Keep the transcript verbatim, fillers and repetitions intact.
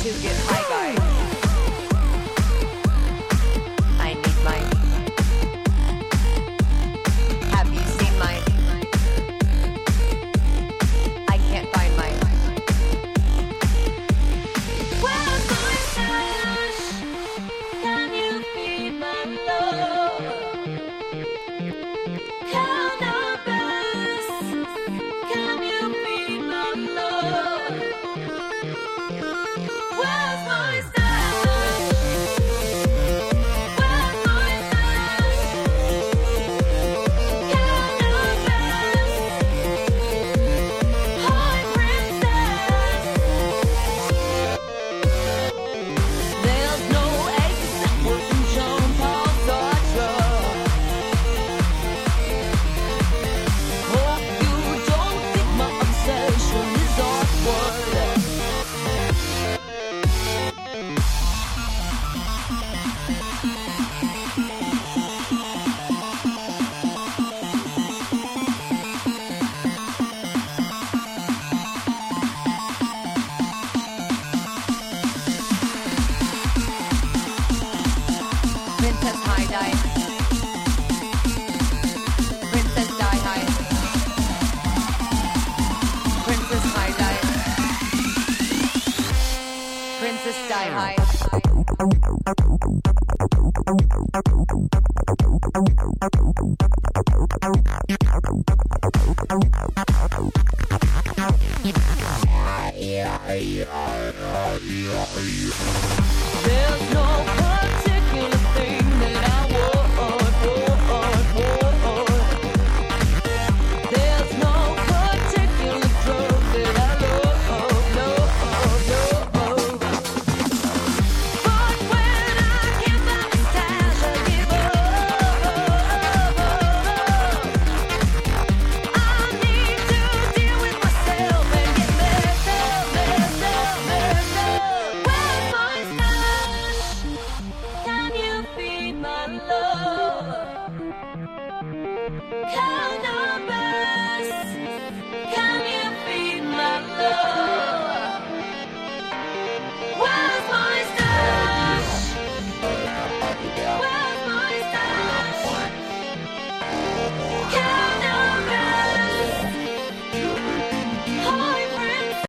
to get high, guys. I need mine. Have you seen mine? I can't find mine. Where's my stash? Can you feed my love? Cannabis, can you feed my love? Where's my stash? Where's my stash? Cannabis, high princess. There's no eggs working Jean Paul Sartre. Hope you don't think my obsession is awkward. Princess High Die. Princess Die High. Princess High Die. Princess Die High. There's no